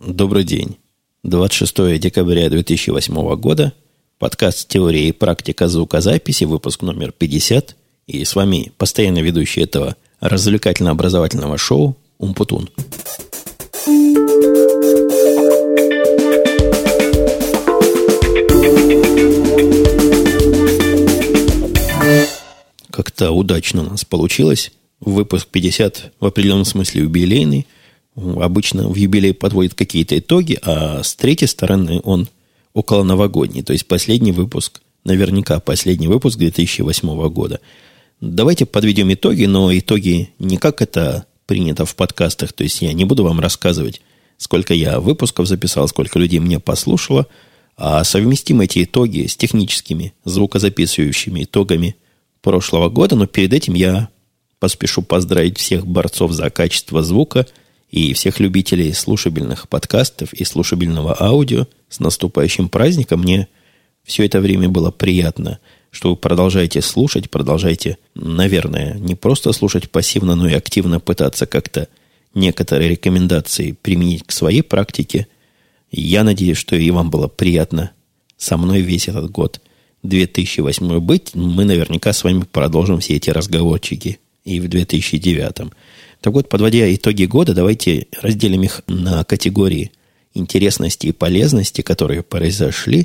Добрый день. 26 декабря 2008 года. Подкаст «Теория и практика звукозаписи», выпуск номер 50. И с вами постоянно ведущий этого развлекательно-образовательного шоу Умпутун. Как-то удачно у нас получилось. Выпуск 50 в определенном смысле юбилейный. Обычно в юбилей подводят какие-то итоги, а с третьей стороны он около новогодний. То есть последний выпуск, наверняка последний выпуск 2008 года. Давайте подведем итоги, но итоги не как это принято в подкастах. То есть я не буду вам рассказывать, сколько я выпусков записал, сколько людей меня послушало, а совместим эти итоги с техническими звукозаписывающими итогами прошлого года. Но перед этим я поспешу поздравить всех борцов за качество звука и всех любителей слушабельных подкастов и слушабельного аудио с наступающим праздником. Мне все это время было приятно, что вы продолжаете слушать, продолжаете, наверное, не просто слушать пассивно, но и активно пытаться как-то некоторые рекомендации применить к своей практике. Я надеюсь, что и вам было приятно со мной весь этот год 2008 быть. Мы наверняка с вами продолжим все эти разговорчики и в 2009. Так вот, подводя итоги года, давайте разделим их на категории интересности и полезности, которые произошли.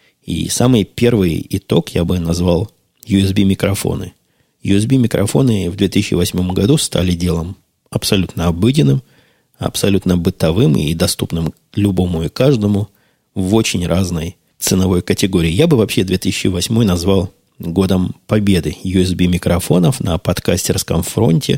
И самый первый итог я бы назвал USB-микрофоны. USB-микрофоны в 2008 году стали делом абсолютно обыденным, абсолютно бытовым и доступным любому и каждому в очень разной ценовой категории. Я бы вообще 2008 назвал годом победы USB-микрофонов на подкастерском фронте,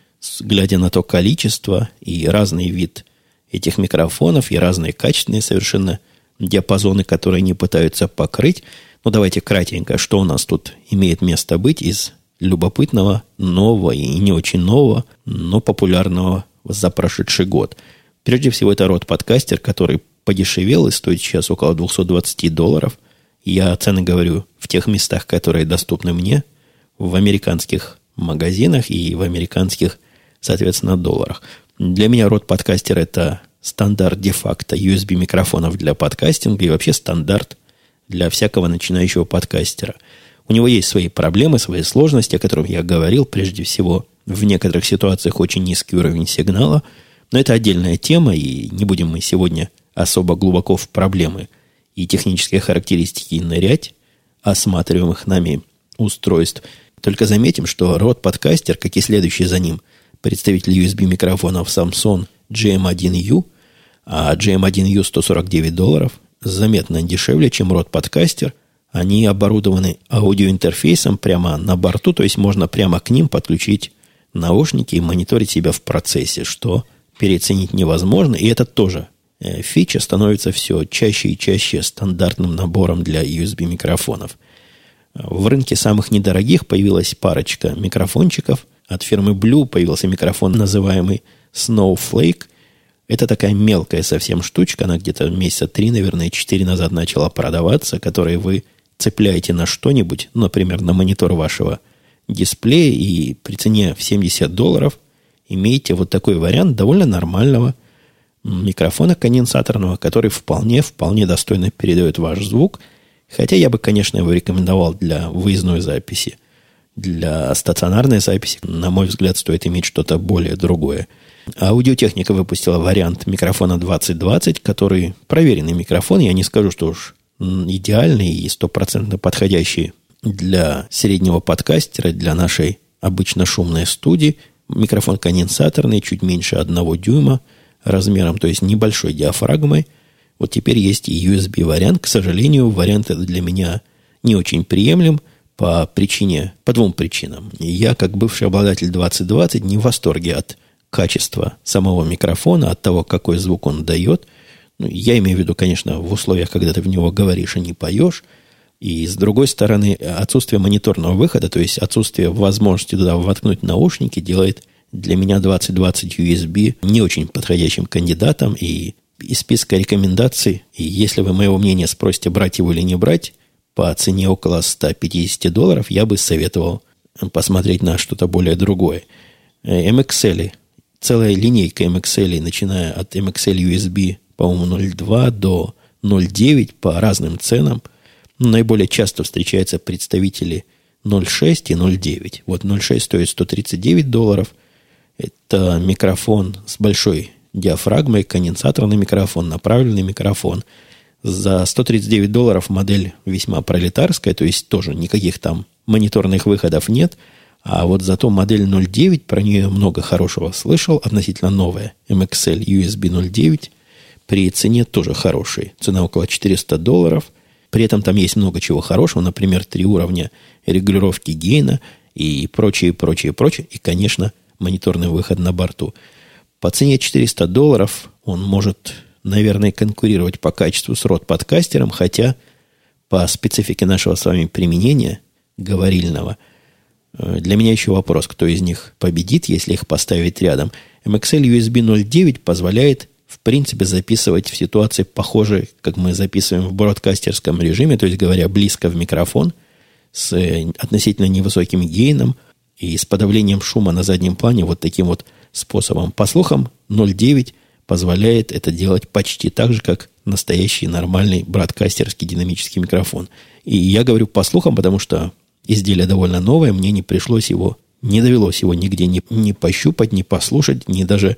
глядя на то количество и разный вид этих микрофонов, и разные качественные совершенно диапазоны, которые они пытаются покрыть. Ну, давайте кратенько, что у нас тут имеет место быть из любопытного, нового и не очень нового, но популярного за прошедший год. Прежде всего, это Rode Podcaster, который подешевел и стоит сейчас около $220. Я цены говорю в тех местах, которые доступны мне, в американских магазинах и в американских, соответственно, долларах. Для меня Rode Podcaster – это стандарт де-факто USB-микрофонов для подкастинга и вообще стандарт для всякого начинающего подкастера. У него есть свои проблемы, свои сложности, о которых я говорил. Прежде всего, в некоторых ситуациях очень низкий уровень сигнала. Но это отдельная тема, и не будем мы сегодня особо глубоко в проблемы и технические характеристики нырять осматриваемых нами устройств. Только заметим, что Rode Podcaster, как и следующий за ним представитель USB-микрофонов Samsung GM1U, а GM1U $149, заметно дешевле, чем Rode Podcaster. Они оборудованы аудиоинтерфейсом прямо на борту, то есть можно прямо к ним подключить наушники и мониторить себя в процессе, что переоценить невозможно. И это тоже фича становится все чаще и чаще стандартным набором для USB-микрофонов. В рынке самых недорогих появилась парочка микрофончиков. От фирмы Blue появился микрофон, называемый Snowflake. Это такая мелкая совсем штучка. Она где-то месяца 3, наверное, 4 назад начала продаваться, которые вы цепляете на что-нибудь, например, на монитор вашего дисплея, и при цене в $70 имеете вот такой вариант довольно нормального микрофона конденсаторного, который вполне достойно передает ваш звук. Хотя я бы, конечно, его рекомендовал для выездной записи. Для стационарной записи, на мой взгляд, стоит иметь что-то более другое. Аудиотехника выпустила вариант микрофона 2020, который проверенный микрофон. Я не скажу, что уж идеальный и 100% подходящий для среднего подкастера, для нашей обычно шумной студии. Микрофон конденсаторный, чуть меньше 1 дюйма размером, то есть небольшой диафрагмой. Вот теперь есть и USB-вариант. К сожалению, вариант этот для меня не очень приемлем по двум причинам. Я, как бывший обладатель 2020, не в восторге от качества самого микрофона, от того, какой звук он дает. Ну, я имею в виду, конечно, в условиях, когда ты в него говоришь и не поешь. И, с другой стороны, отсутствие мониторного выхода, то есть отсутствие возможности туда воткнуть наушники, делает для меня 2020 USB не очень подходящим кандидатом. И из списка рекомендаций, и если вы моего мнения спросите, брать его или не брать, по цене около $150, я бы советовал посмотреть на что-то более другое. MXL, целая линейка MXL, начиная от MXL USB по-моему, 0,2 до 0,9 по разным ценам. Наиболее часто встречаются представители 0,6 и 0,9. Вот 0,6 стоит $139. Это микрофон с большой диафрагмой, конденсаторный микрофон, направленный микрофон. За $139 модель весьма пролетарская, то есть тоже никаких там мониторных выходов нет. А вот зато модель 0.9, про нее много хорошего слышал, относительно новая, MXL USB 0.9, при цене тоже хорошей. Цена около $400. При этом там есть много чего хорошего, например, 3 уровня регулировки гейна и прочее. И, конечно, мониторный выход на борту. По цене $400 он может, наверное, конкурировать по качеству с Rode-подкастером, хотя по специфике нашего с вами применения говорильного, для меня еще вопрос, кто из них победит, если их поставить рядом. MXL USB 0.9 позволяет, в принципе, записывать в ситуации похожей, как мы записываем в бродкастерском режиме, то есть говоря близко в микрофон, с относительно невысоким гейном и с подавлением шума на заднем плане вот таким вот способом. По слухам, 0.9 позволяет это делать почти так же, как настоящий нормальный бродкастерский динамический микрофон. И я говорю по слухам, потому что изделие довольно новое, мне не довелось его нигде не пощупать, не послушать, не даже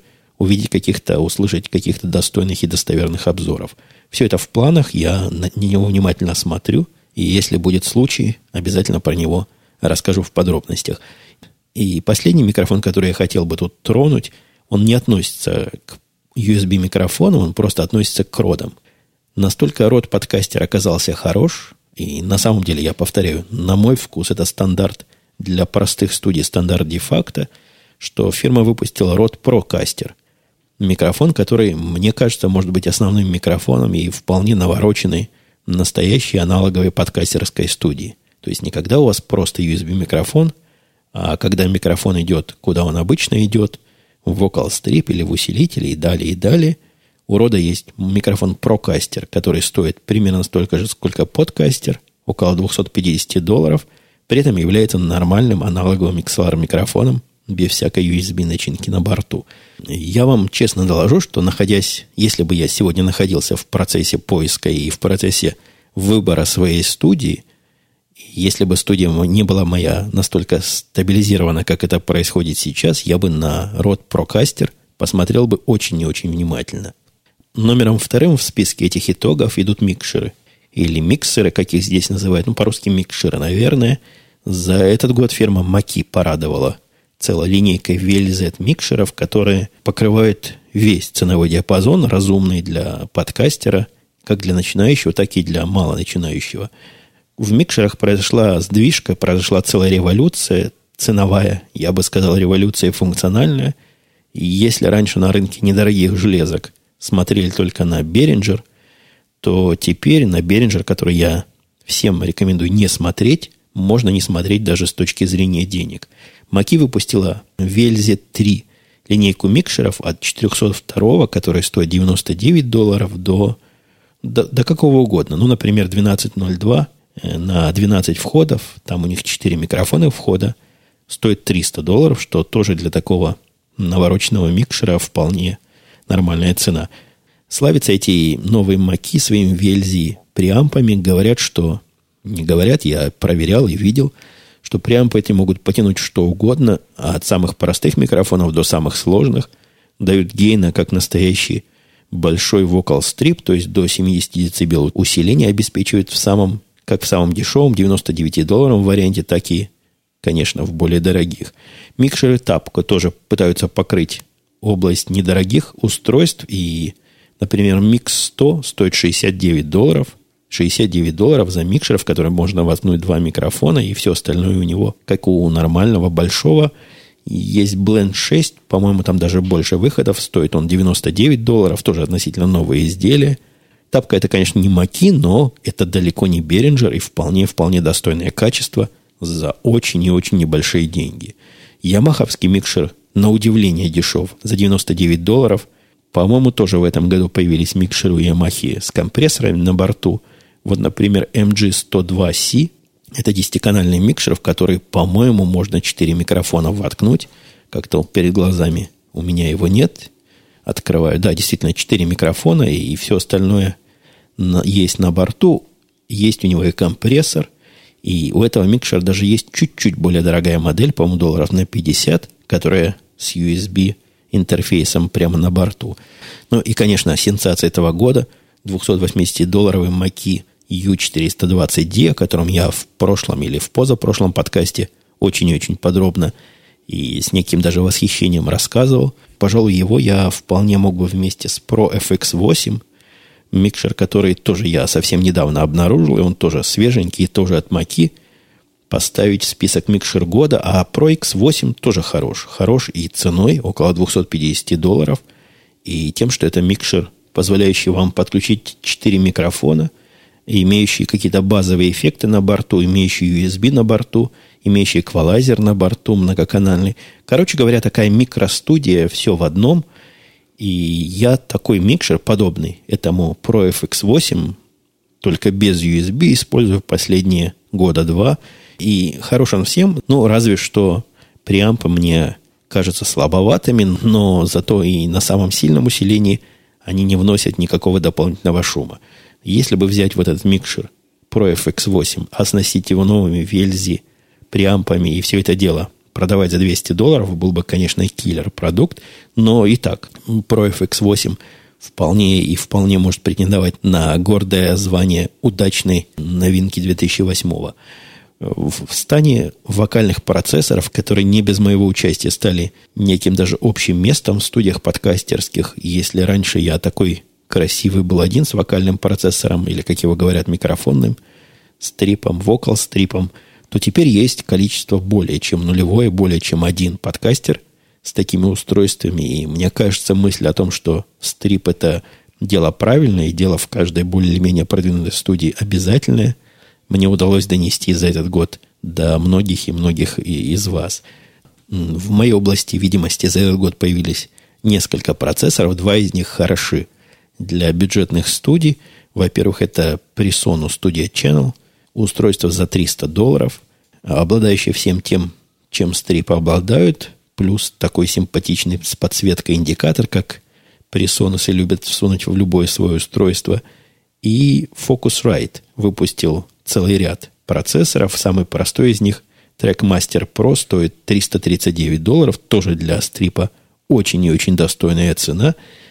услышать каких-то достойных и достоверных обзоров. Все это в планах, я на него внимательно смотрю, и если будет случай, обязательно про него расскажу в подробностях. И последний микрофон, который я хотел бы тут тронуть, он не относится к USB-микрофону, он просто относится к Rode. Настолько Rode-подкастер оказался хорош, и на самом деле, я повторяю, на мой вкус это стандарт для простых студий, стандарт де-факто, что фирма выпустила Rode Procaster. Микрофон, который, мне кажется, может быть основным микрофоном и вполне навороченный настоящей аналоговой подкастерской студии. То есть не когда у вас просто USB-микрофон, а когда микрофон идет, куда он обычно идет, в Vocal Strip или в усилителе и далее, и далее. У Rode есть микрофон Procaster, который стоит примерно столько же, сколько подкастер, около $250, при этом является нормальным аналоговым XLR-микрофоном без всякой USB-начинки на борту. Я вам честно доложу, что если бы я сегодня находился в процессе поиска и в процессе выбора своей студии, если бы студия не была моя настолько стабилизирована, как это происходит сейчас, я бы на Rode Procaster посмотрел бы очень и очень внимательно. Номером вторым в списке этих итогов идут микшеры. Или миксеры, как их здесь называют. По-русски микшеры, наверное. За этот год фирма Mackie порадовала целой линейкой VLZ микшеров, которые покрывают весь ценовой диапазон, разумный для подкастера, как для начинающего, так и для малоначинающего. В микшерах произошла сдвижка, произошла целая революция ценовая, я бы сказал, революция функциональная. И если раньше на рынке недорогих железок смотрели только на Behringer, то теперь на Behringer, который я всем рекомендую не смотреть, можно не смотреть даже с точки зрения денег. Mackie выпустила VLZ3 линейку микшеров от 402, который стоит $99, до какого угодно. Например, 1202 на 12 входов, там у них 4 микрофона входа, стоит $300, что тоже для такого навороченного микшера вполне нормальная цена. Славятся эти новые Mackie своими VLZ преампами. Говорят, что... Не говорят, я проверял и видел, что преампы эти могут потянуть что угодно, от самых простых микрофонов до самых сложных. Дают гейна, как настоящий большой Vocal Strip, то есть до 70 дБ усиления обеспечивают как в самом дешевом $99 варианте, так и, конечно, в более дорогих. Микшеры Tapco тоже пытаются покрыть область недорогих устройств. И, например, Mix 100 стоит $69. $69 за микшер, в котором можно воткнуть 2 микрофона, и все остальное у него, как у нормального большого. Есть Blend 6, по-моему, там даже больше выходов. Стоит он $99, тоже относительно новые изделия. Тапка это, конечно, не Mackie, но это далеко не Behringer и вполне достойное качество за очень и очень небольшие деньги. Ямаховский микшер, на удивление, дешев, за $99. По-моему, тоже в этом году появились микшеры у Yamaha с компрессорами на борту. Вот, например, MG102C. Это 10-канальный микшер, в который, по-моему, можно 4 микрофона воткнуть. Как-то перед глазами у меня его нет. открываю. Да, действительно, 4 микрофона и все остальное есть на борту. Есть у него и компрессор. И у этого микшера даже есть чуть-чуть более дорогая модель, по-моему, долларов на 50, которая с USB интерфейсом прямо на борту. Ну и, конечно, сенсация этого года – $280 Mackie U420D, о котором я в прошлом или в позапрошлом подкасте очень-очень подробно и с неким даже восхищением рассказывал. Пожалуй, его я вполне мог бы вместе с Pro FX8, микшер, который тоже я совсем недавно обнаружил, и он тоже свеженький, тоже от Mackie, поставить в список микшер года, а Pro X8 тоже хорош. Хорош и ценой, около $250, и тем, что это микшер, позволяющий вам подключить 4 микрофона, имеющий какие-то базовые эффекты на борту, имеющий USB на борту, имеющий эквалайзер на борту многоканальный. Короче говоря, такая микростудия, все в одном. И я такой микшер, подобный этому Pro FX8, только без USB, использую последние года 2. И хорош он всем, ну, разве что преампы мне кажутся слабоватыми, но зато и на самом сильном усилении они не вносят никакого дополнительного шума. Если бы взять вот этот микшер Pro FX8, оснастить его новыми VLC преампами и все это дело продавать за $200, был бы, конечно, киллер-продукт. Но и так, Pro FX8 вполне может претендовать на гордое звание удачной новинки 2008-го. В стане вокальных процессоров, которые не без моего участия стали неким даже общим местом в студиях подкастерских. Если раньше я такой красивый был один с вокальным процессором, или, как его говорят, микрофонным стрипом, вокал-стрипом, то теперь есть количество более чем нулевое, более чем один подкастер с такими устройствами. И мне кажется, мысль о том, что стрип – это дело правильное, и дело в каждой более-менее продвинутой студии обязательное, мне удалось донести за этот год до многих и многих из вас. В моей области видимости за этот год появились несколько процессоров, 2 из них хороши для бюджетных студий. Во-первых, это Presonus Studio Channel, устройство за $300, обладающее всем тем, чем стрипы обладают, плюс такой симпатичный с подсветкой индикатор, как Presonus любят всунуть в любое свое устройство. И Focusrite выпустил целый ряд процессоров. Самый простой из них, Trackmaster Pro, стоит $339, тоже для стрипа очень и очень достойная цена.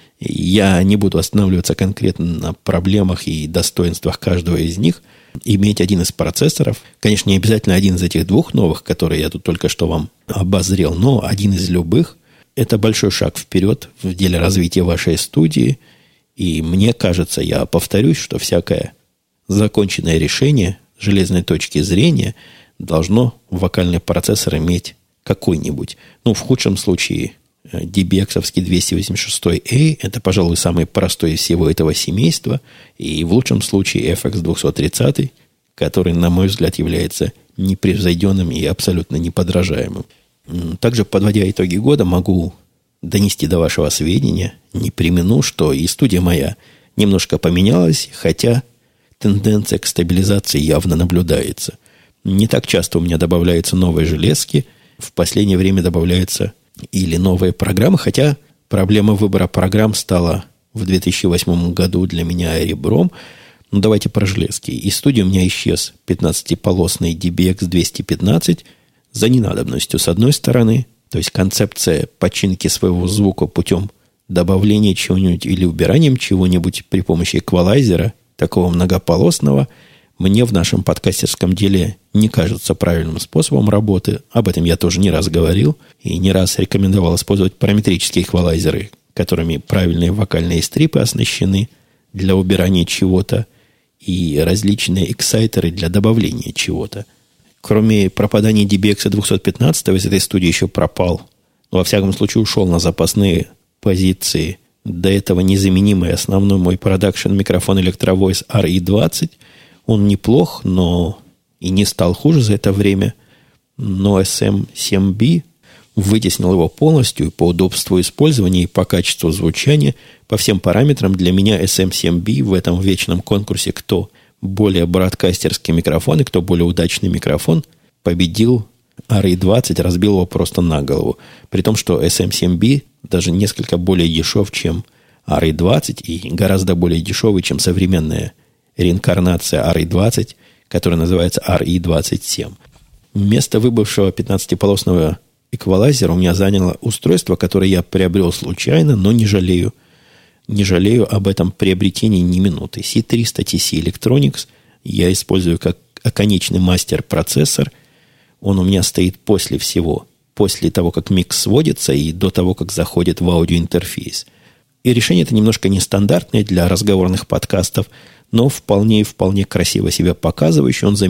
Я не буду останавливаться конкретно на проблемах и достоинствах каждого из них. Иметь один из процессоров, конечно, не обязательно один из этих 2 новых, которые я тут только что вам обозрел, но один из любых, это большой шаг вперед в деле развития вашей студии. И мне кажется, я повторюсь, что всякое законченное решение железной точки зрения должно вокальный процессор иметь какой-нибудь. Ну, в худшем случае DBX-овский 286A – это, пожалуй, самый простой из всего этого семейства. И в лучшем случае FX230, который, на мой взгляд, является непревзойденным и абсолютно неподражаемым. Также, подводя итоги года, могу донести до вашего сведения, не премину, что и студия моя немножко поменялась, хотя тенденция к стабилизации явно наблюдается. Не так часто у меня добавляются новые железки, в последнее время добавляются или новые программы, хотя проблема выбора программ стала в 2008 году для меня ребром. Ну, давайте про железки. Из студии у меня исчез 15-полосный DBX 215 за ненадобностью, с одной стороны, то есть концепция починки своего звука путем добавления чего-нибудь или убиранием чего-нибудь при помощи эквалайзера, такого многополосного, мне в нашем подкастерском деле не кажется правильным способом работы. Об этом я тоже не раз говорил и не раз рекомендовал использовать параметрические эквалайзеры, которыми правильные вокальные стрипы оснащены для убирания чего-то, и различные эксайтеры для добавления чего-то. Кроме пропадания DBX 215 из этой студии еще пропал, но во всяком случае ушел на запасные позиции до этого незаменимый основной мой продакшн микрофон Electro-Voice RE20. Он неплох, но и не стал хуже за это время. Но SM7B вытеснил его полностью и по удобству использования, и по качеству звучания. По всем параметрам для меня SM7B в этом вечном конкурсе, кто более бродкастерский микрофон и кто более удачный микрофон, победил RE20, разбил его просто на голову. При том, что SM7B даже несколько более дешев, чем RA20, и гораздо более дешевый, чем современная реинкарнация RA20, которая называется RE27. Место выбывшего 15-полосного эквалайзера у меня заняло устройство, которое я приобрел случайно, но не жалею. Не жалею об этом приобретении ни минуты. C300 TC Electronics я использую как оконечный мастер-процессор. Он у меня стоит после всего. После того, как микс сводится и до того, как заходит в аудиоинтерфейс. И решение это немножко нестандартное для разговорных подкастов, но вполне красиво себя показывающий. Он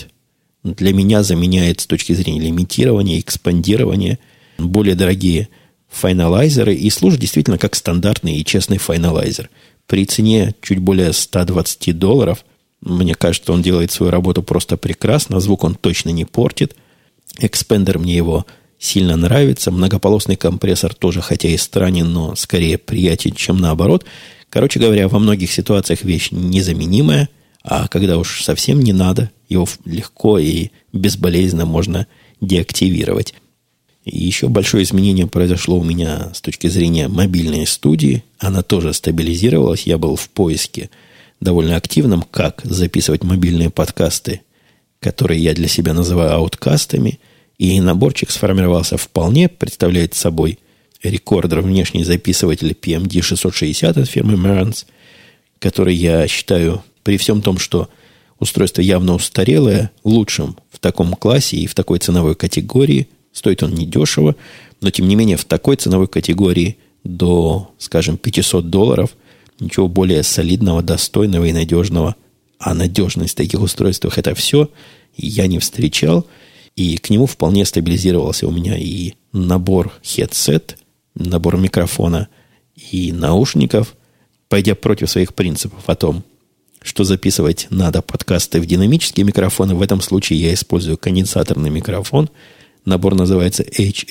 для меня заменяет с точки зрения лимитирования, экспандирования более дорогие файналайзеры и служит действительно как стандартный и честный файналайзер. При цене чуть более $120, мне кажется, он делает свою работу просто прекрасно, звук он точно не портит. Экспендер мне его сильно нравится. Многополосный компрессор тоже, хотя и странен, но скорее приятен, чем наоборот. Короче говоря, во многих ситуациях вещь незаменимая, а когда уж совсем не надо, его легко и безболезненно можно деактивировать. И еще большое изменение произошло у меня с точки зрения мобильной студии. Она тоже стабилизировалась. Я был в поиске довольно активном, как записывать мобильные подкасты, которые я для себя называю ауткастами. И наборчик сформировался вполне, представляет собой рекордер, внешний записыватель PMD 660 от фирмы Marantz, который я считаю, при всем том, что устройство явно устарелое, лучшим в таком классе и в такой ценовой категории. Стоит он недешево, но тем не менее в такой ценовой категории до, скажем, $500 ничего более солидного, достойного и надежного. А надежность в таких устройствах это все я не встречал. И к нему вполне стабилизировался у меня и набор headset, набор микрофона и наушников, пойдя против своих принципов о том, что записывать надо подкасты в динамические микрофоны. В этом случае я использую конденсаторный микрофон. Набор называется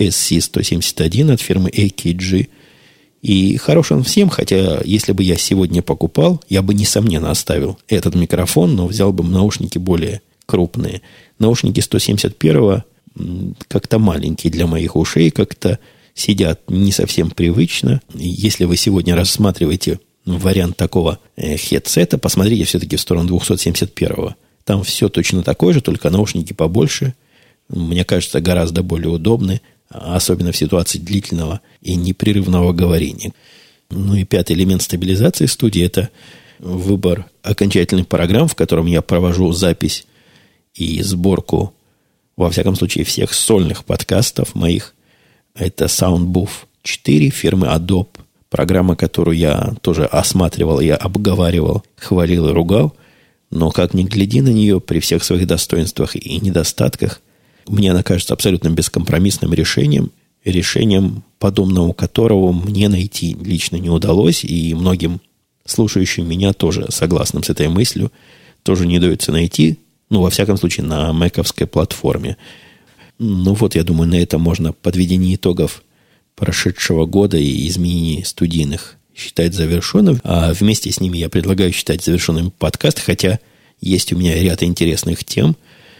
HSC-171 от фирмы AKG. И хорош он всем, хотя если бы я сегодня покупал, я бы, несомненно, оставил этот микрофон, но взял бы наушники более крупные. Наушники 171-го как-то маленькие для моих ушей, как-то сидят не совсем привычно. Если вы сегодня рассматриваете вариант такого хедсета, посмотрите все-таки в сторону 271-го. Там все точно такое же, только наушники побольше. Мне кажется, гораздо более удобны, особенно в ситуации длительного и непрерывного говорения. Ну и пятый элемент стабилизации студии – это выбор окончательных программ, в котором я провожу запись и сборку, во всяком случае, всех сольных подкастов моих. Это Soundbooth 4 фирмы Adobe. Программа, которую я тоже осматривал, я обговаривал, хвалил и ругал. Но как ни гляди на нее, при всех своих достоинствах и недостатках, мне она кажется абсолютно бескомпромиссным решением, подобного которого мне найти лично не удалось, и многим слушающим меня тоже согласным с этой мыслью тоже не удается найти, ну, во всяком случае, на мэковской платформе. Ну, вот, я думаю, на этом можно подведение итогов прошедшего года и изменений студийных считать завершенным. А вместе с ними я предлагаю считать завершенным подкаст, хотя есть у меня ряд интересных тем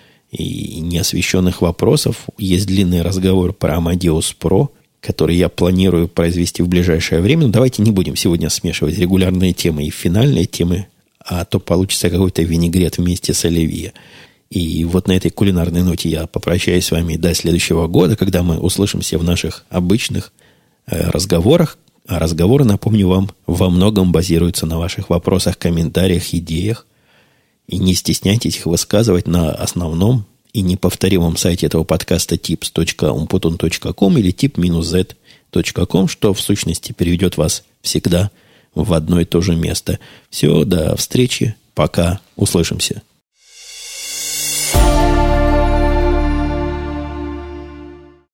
и неосвещенных вопросов. Есть длинный разговор про Amadeus Pro, который я планирую произвести в ближайшее время. Но давайте не будем сегодня смешивать регулярные темы и финальные темы, а то получится какой-то винегрет вместе с оливье. И вот на этой кулинарной ноте я попрощаюсь с вами до следующего года, когда мы услышимся в наших обычных разговорах. А разговоры, напомню вам, во многом базируются на ваших вопросах, комментариях, идеях. И не стесняйтесь их высказывать на основном и неповторимом сайте этого подкаста tips.umputun.com или tip-z.com, что в сущности переведет вас всегда в одно и то же место. Все, до встречи, пока, услышимся.